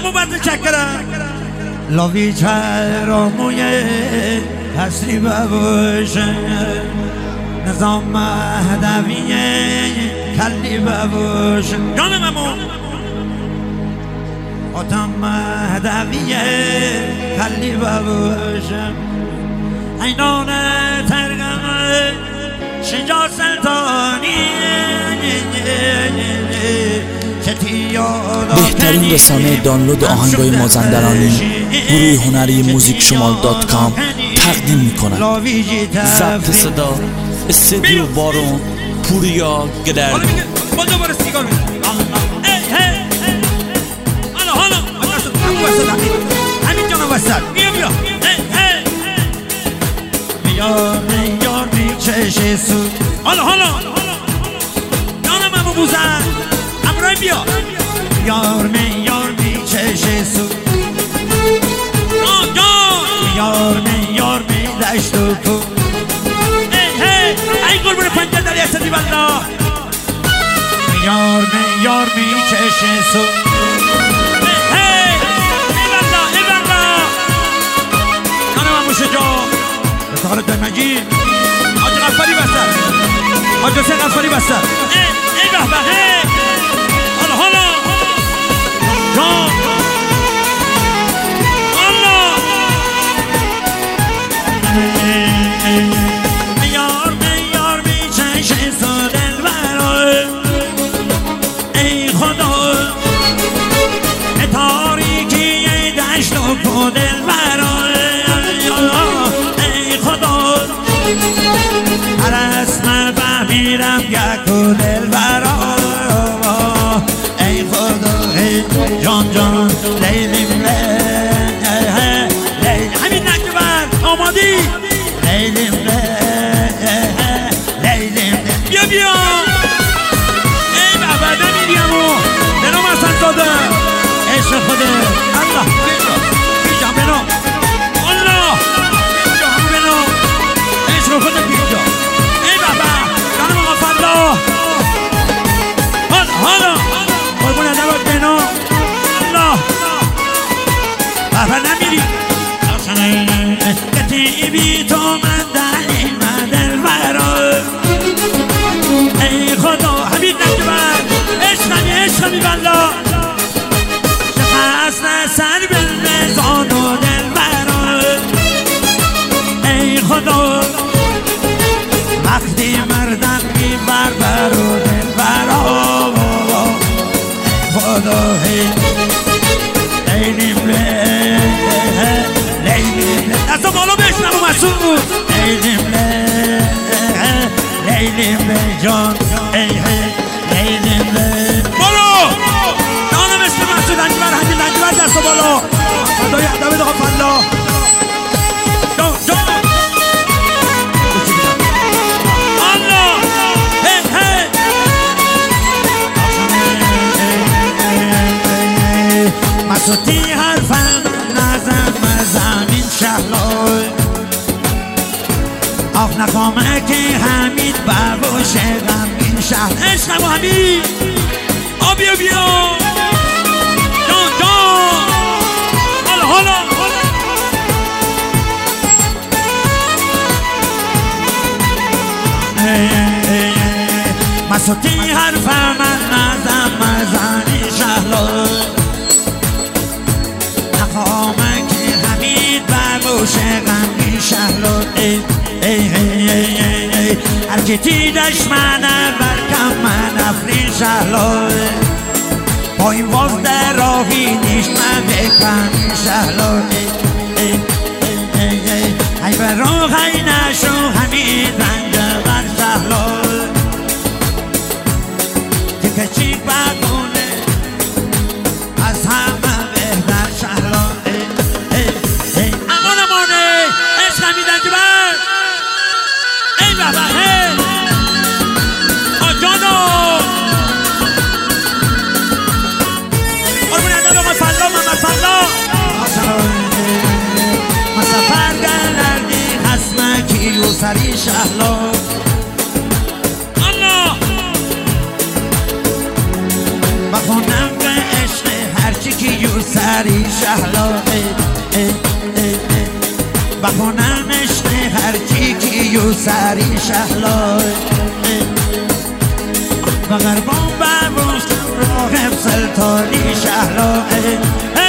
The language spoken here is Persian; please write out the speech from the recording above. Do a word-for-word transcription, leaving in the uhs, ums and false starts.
امو بدر چکرم لاوی چراموی حسری ببوشه نظام مهدویه کلی ببوشه جانم امو آتم مهدویه کلی ببوشه اینان ترگمه شجاع سلطانی بهترین رسانه دانلود آهنگای مازندرانی گروه هنری موزیک شمال دات کام تقدیم میکنند. ضبط صدا استودیو بارون پوریا گدر. با دوباره سیگار می‌زنم. حالا حالا همین جانم وسط بیا بیا یار یار میچشه سود حالا حالا جانم امو بوزن امرای بیا یار می یار میچشه سود یار می یار می دشت و کو ای قربون پنجه داری اسدی بالله یار می یار میچشه سود ای بالله ای بالله جانم امو شجاع افتخار دمجی حاج غفاری بستر حاج حسین غفاری بستر ای به به حالا حالا جان حالا میار میار میچشه سو دلبرای ای خدا تاریکی دشت و کو دلبرای رسم بمیرم یکو دل برا ای خدا جان جان لیلیم لیلیم همین نکته بر آمادی لیلیم لیلیم بیا بیا ای بابا نمیریم و بنام حسن زاده عشق خوده الله بیجا بنام الله بیجا همو بنام عشق خوده بیجا حالا قربون ادوات بنا الله بابا نمیری کتی بی تو من دلی من دل برا ای خدا حبیب نجبر عشقمی عشقمی بالله شخص سر بلزان و دل برا ای خدا وقتی مردم میبر برو دل برا خدا لیلیم لیلیم دستا بالا بشنم و مسئول بود لیلیم لیلیم جان لیلیم برو جانم اسم مسئول انجبر همین انجبر دستا بالا خدای ادب دقا فلا جان جان مسوتی حرفم نزن مزمین شهلای آخ نخوامه که حمید بباشه غمگین شهر عشقم و حمید آ بیا بیا جان جان حالا حالا مسوتی حرفم نزن مزمین شهلای نخواهمه که حمید بباشه غمگین شهلو ای ای ای ای ای هر که دیدش منه برکم من افرین شهلو با این واز در راهی نیش من بکن شهلو ای ای ای ای ای ای برو خی نشو حمید رنگ بر شهلو که کچیک بگونه از همه بهتر شهلو سری شهلا الله بخونم به عشق هرچی که یوسف سری شهلا بخونم عشق هرچی کیو سری شهلا و غربان ببوستم رو حفظ تاری شهلا